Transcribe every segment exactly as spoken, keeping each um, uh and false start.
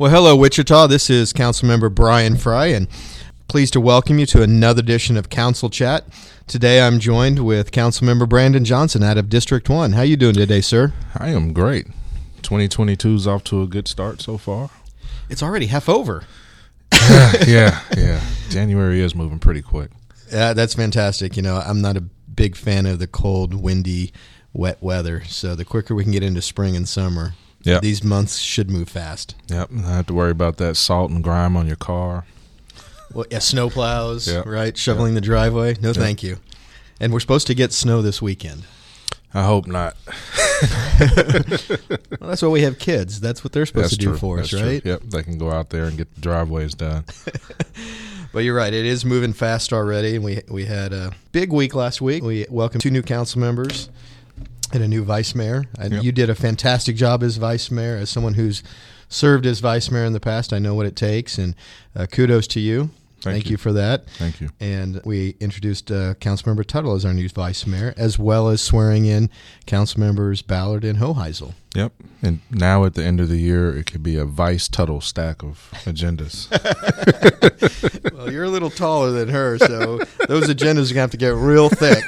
Well, hello, Wichita. This is Councilmember Brian Fry, and pleased to welcome you to another edition of Council Chat. Today, I'm joined with Councilmember Brandon Johnson out of District one. How you doing today, sir? I am great. twenty twenty-two is off to a good start so far. It's already half over. yeah, yeah, yeah. January is moving pretty quick. Yeah, that's fantastic. You know, I'm not a big fan of the cold, windy, wet weather, so the quicker we can get into spring and summer, yep. These months should move fast. Yep, I have to worry about that salt and grime on your car. Well, yeah, snow plows, yep. right? Shoveling yep. the driveway. No, yep. thank you. And we're supposed to get snow this weekend. I hope not. Well, that's why we have kids. That's what they're supposed that's to do true. for that's us, right? True. Yep, they can go out there and get the driveways done. But you're right. It is moving fast already. And we we had a big week last week. We welcomed two new council members and a new vice mayor. And yep. you did a fantastic job as vice mayor. As someone who's served as vice mayor in the past, I know what it takes. And uh, kudos to you. Thank, Thank you. you for that. Thank you. And we introduced uh, Councilmember Tuttle as our new vice mayor, as well as swearing in council members Ballard and Hoheisel. Yep. And now at the end of the year, it could be a Vice Tuttle stack of agendas. Well, you're a little taller than her, so those agendas are going to have to get real thick.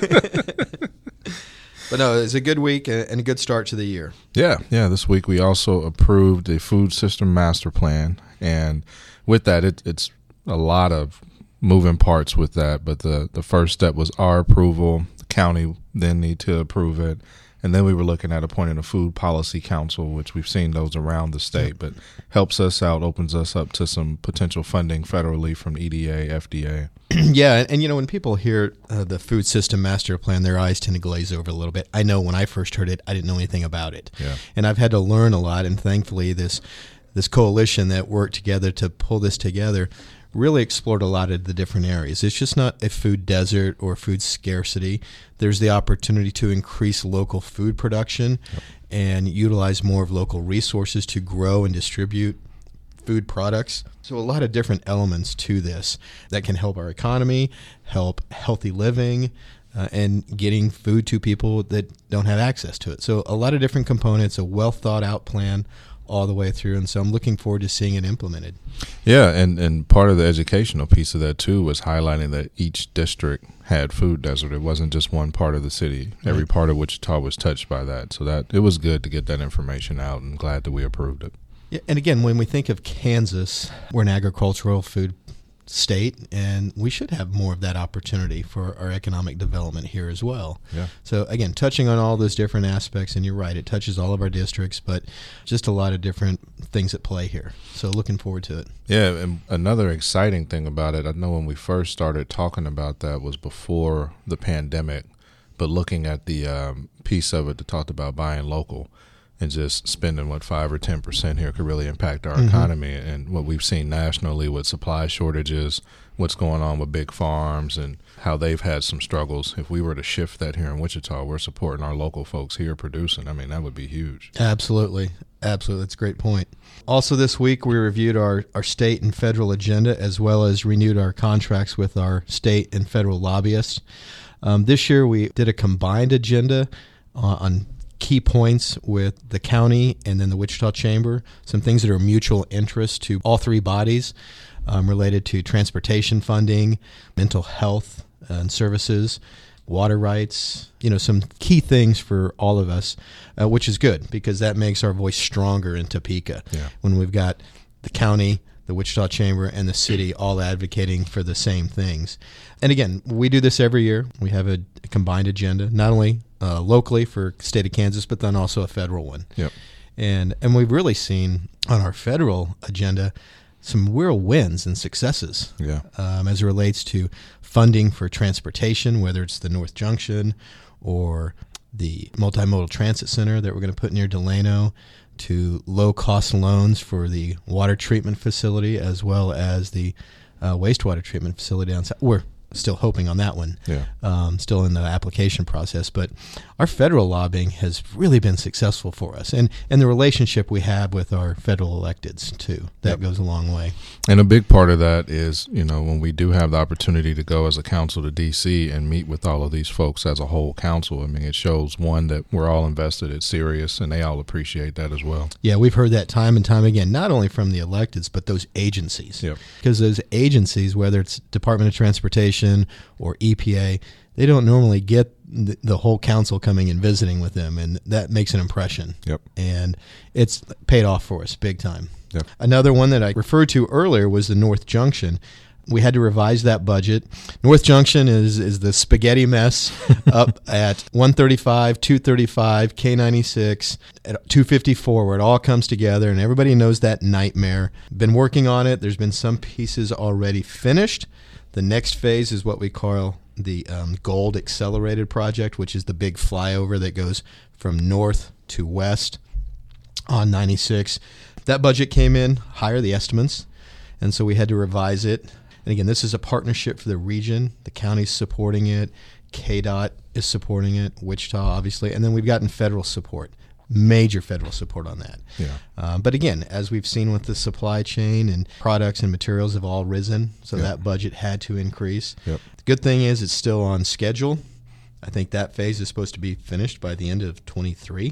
But no, it's a good week and a good start to the year. Yeah. Yeah. This week we also approved a food system master plan. And with that, it, it's a lot of moving parts with that, but the, the first step was our approval. The county then need to approve it. And then we were looking at appointing a food policy council, which we've seen those around the state, but helps us out, opens us up to some potential funding federally from E D A, F D A. Yeah, and, and you know, when people hear uh, the food system master plan, their eyes tend to glaze over a little bit. I know when I first heard it, I didn't know anything about it. Yeah. And I've had to learn a lot, and thankfully this this coalition that worked together to pull this together really explored a lot of the different areas. It's just not a food desert or food scarcity. There's the opportunity to increase local food production yep. and utilize more of local resources to grow and distribute food products. So a lot of different elements to this that can help our economy, help healthy living, uh, and getting food to people that don't have access to it. So a lot of different components, a well thought out plan all the way through, and so I'm looking forward to seeing it implemented. Yeah, and, and part of the educational piece of that, too, was highlighting that each district had food desert. It wasn't just one part of the city. Right. Every part of Wichita was touched by that, so that it was good to get that information out, and glad that we approved it. Yeah, and again, when we think of Kansas, we're an agricultural food state, and we should have more of that opportunity for our economic development here as well. Yeah. So again, touching on all those different aspects, and you're right, it touches all of our districts, but just a lot of different things at play here. So looking forward to it. Yeah, and another exciting thing about it, I know when we first started talking about that was before the pandemic, but looking at the um, piece of it that talked about buying local and just spending, what, five or ten percent here could really impact our mm-hmm. economy. And what we've seen nationally with supply shortages, what's going on with big farms and how they've had some struggles. If we were to shift that here in Wichita, we're supporting our local folks here producing. I mean, that would be huge. Absolutely. Absolutely. That's a great point. Also this week, we reviewed our, our state and federal agenda, as well as renewed our contracts with our state and federal lobbyists. Um, this year, we did a combined agenda uh, on key points with the county and then the Wichita Chamber, some things that are mutual interest to all three bodies um, related to transportation funding, mental health and services, water rights, you know, some key things for all of us, uh, which is good because that makes our voice stronger in Topeka yeah. when we've got the county, the Wichita Chamber, and the city all advocating for the same things. And again, we do this every year. We have a, a combined agenda, not only uh, locally for state of Kansas, but then also a federal one. Yep. And and we've really seen on our federal agenda some real wins and successes yeah. um, as it relates to funding for transportation, whether it's the North Junction or the multimodal transit center that we're going to put near Delano, to low-cost loans for the water treatment facility as well as the uh, wastewater treatment facility down south. We're still hoping on that one. Yeah. Um, still in the application process. But our federal lobbying has really been successful for us. And, and the relationship we have with our federal electeds, too. That yep. goes a long way. And a big part of that is, you know, when we do have the opportunity to go as a council to D C and meet with all of these folks as a whole council, I mean, it shows, one, that we're all invested, it's serious, and they all appreciate that as well. Yeah, we've heard that time and time again, not only from the electeds, but those agencies. Yep. Because those agencies, whether it's Department of Transportation or E P A, they don't normally get the, the whole council coming and visiting with them, and that makes an impression. Yep. And it's paid off for us big time. Yep. Another one that I referred to earlier was the North Junction. We had to revise that budget. North Junction is is the spaghetti mess up at one thirty-five, two thirty-five, K ninety-six, at two fifty-four, where it all comes together, and everybody knows that nightmare. Been working on it. There's been some pieces already finished. The next phase is what we call the um, Gold Accelerated Project, which is the big flyover that goes from north to west on ninety-six. That budget came in higher, the estimates, and so we had to revise it. And again, this is a partnership for the region. The county's supporting it. K D O T is supporting it. Wichita, obviously. And then we've gotten federal support, major federal support on that. Yeah. Uh, but again, as we've seen with the supply chain, and products and materials have all risen, so yep. that budget had to increase. Yep. The good thing is it's still on schedule. I think that phase is supposed to be finished by the end of twenty-three.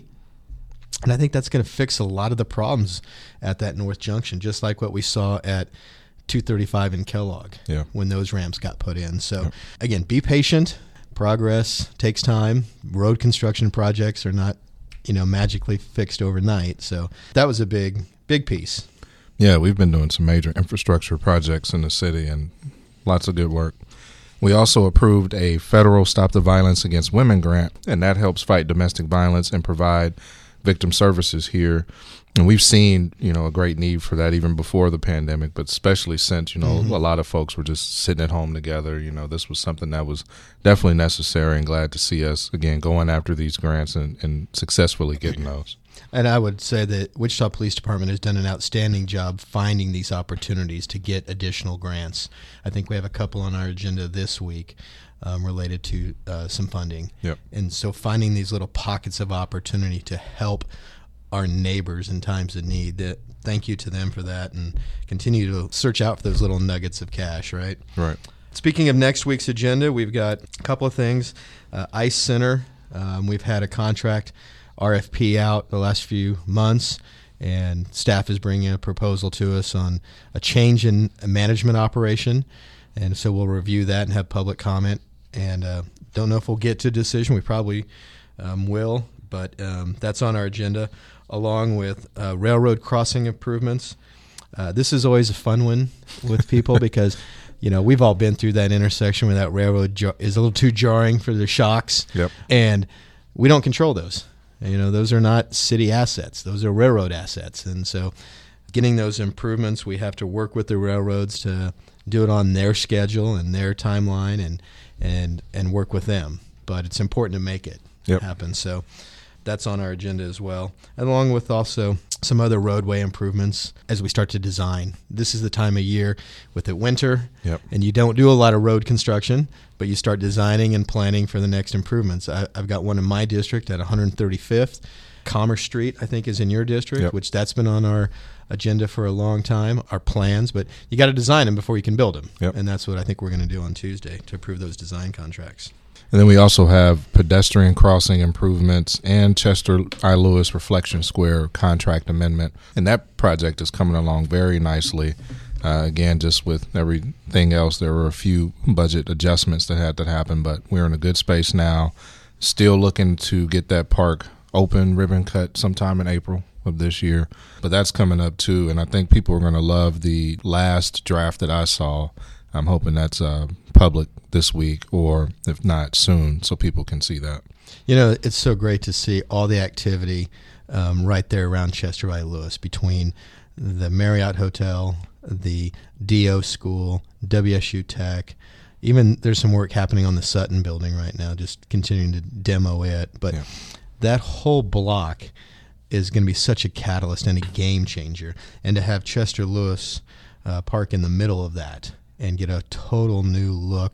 And I think that's going to fix a lot of the problems at that North Junction, just like what we saw at two thirty-five in Kellogg yeah. when those ramps got put in. So, yep. again, be patient. Progress takes time. Road construction projects are not, you know, magically fixed overnight. So that was a big, big piece. Yeah, we've been doing some major infrastructure projects in the city and lots of good work. We also approved a federal Stop the Violence Against Women grant, and that helps fight domestic violence and provide victim services here. And we've seen, you know, a great need for that even before the pandemic, but especially since, you know, mm-hmm. a lot of folks were just sitting at home together. You know, this was something that was definitely necessary, and glad to see us, again, going after these grants and, and successfully getting those. And I would say that Wichita Police Department has done an outstanding job finding these opportunities to get additional grants. I think we have a couple on our agenda this week um, related to uh, some funding. Yep. And so finding these little pockets of opportunity to help our neighbors in times of need, that thank you to them for that, and continue to search out for those little nuggets of cash, right? Right. Speaking of next week's agenda, we've got a couple of things. Uh, ICE Center, um, we've had a contract R F P out the last few months, and staff is bringing a proposal to us on a change in management operation, and so we'll review that and have public comment, and uh, don't know if we'll get to a decision. We probably um, will, but um, that's on our agenda, along with uh, railroad crossing improvements. Uh, this is always a fun one with people because, you know, we've all been through that intersection where that railroad jar- is a little too jarring for the shocks, yep. and we don't control those. You know, those are not city assets. Those are railroad assets. And so getting those improvements, we have to work with the railroads to do it on their schedule and their timeline, and and, and work with them. But it's important to make it yep. happen. So that's on our agenda as well, along with also some other roadway improvements as we start to design. This is the time of year with the winter, yep. and you don't do a lot of road construction, but you start designing and planning for the next improvements. I, I've got one in my district at one thirty-fifth. Commerce Street, I think, is in your district, yep. which that's been on our agenda for a long time, our plans, but you got to design them before you can build them. Yep. And that's what I think we're going to do on Tuesday to approve those design contracts. And then we also have pedestrian crossing improvements and Chester I. Lewis Reflection Square contract amendment. And that project is coming along very nicely. Uh, again, just with everything else, there were a few budget adjustments that had to happen, but we're in a good space now. Still looking to get that park open, ribbon cut sometime in April of this year. But that's coming up too, and I think people are going to love the last draft that I saw. I'm hoping that's uh, public this week, or if not, soon, so people can see that. You know, it's so great to see all the activity um, right there around Chester I. Lewis, between the Marriott Hotel, the D O School, W S U Tech. Even there's some work happening on the Sutton building right now, just continuing to demo it. But yeah. that whole block is going to be such a catalyst and a game changer. And to have Chester Lewis uh, Park in the middle of that and get a total new look,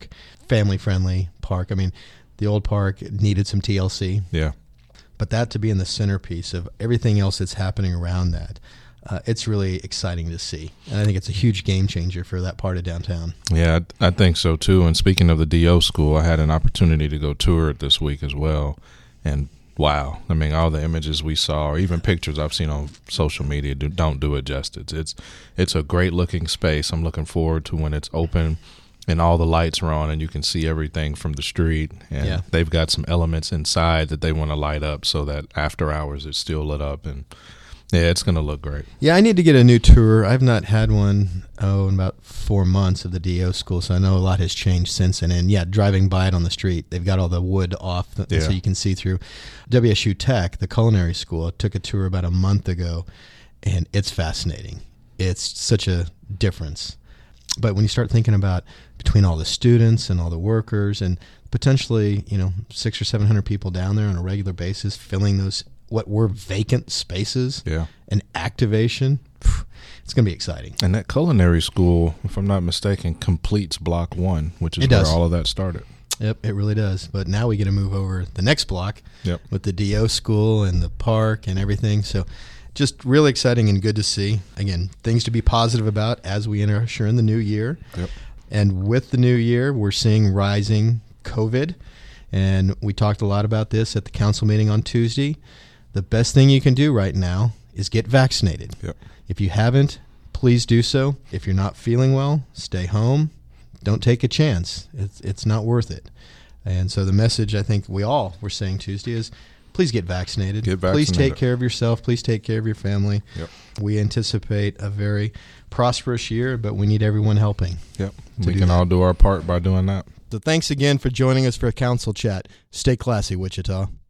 family-friendly park. I mean, the old park needed some T L C. Yeah. But that to be in the centerpiece of everything else that's happening around that, uh, it's really exciting to see. And I think it's a huge game changer for that part of downtown. Yeah, I, I think so too. And speaking of the D O school, I had an opportunity to go tour it this week as well. And wow, I mean, all the images we saw, or even pictures I've seen on social media, do, don't do it justice. It's it's a great looking space. I'm looking forward to when it's open and all the lights are on and you can see everything from the street. And Yeah. they've got some elements inside that they want to light up so that after hours it's still lit up. And yeah, it's going to look great. Yeah, I need to get a new tour. I've not had one, oh, in about four months of the D O school, so I know a lot has changed since then. And yeah, driving by it on the street, they've got all the wood off th- Yeah. so you can see through. W S U Tech, the culinary school, I took a tour about a month ago, and it's fascinating. It's such a difference. But when you start thinking about between all the students and all the workers and potentially, you know, six or seven hundred people down there on a regular basis filling those what were vacant spaces Yeah. and activation, it's going to be exciting. And that culinary school, if I'm not mistaken, completes block one, which is It where does. all of that started. Yep, it really does. But now we get to move over the next block Yep. with the D O school and the park and everything. So just really exciting and good to see. Again, things to be positive about as we enter sure in the new year. Yep. And with the new year, we're seeing rising COVID. And we talked a lot about this at the council meeting on Tuesday. The best thing you can do right now is get vaccinated. Yep. If you haven't, please do so. If you're not feeling well, stay home. Don't take a chance. It's it's not worth it. And so the message I think we all were saying Tuesday is please get vaccinated. Get Please take vaccinated. care of yourself. Please take care of your family. Yep. We anticipate a very prosperous year, but we need everyone helping. Yep. To We do can that. all do our part by doing that. So thanks again for joining us for a council chat. Stay classy, Wichita.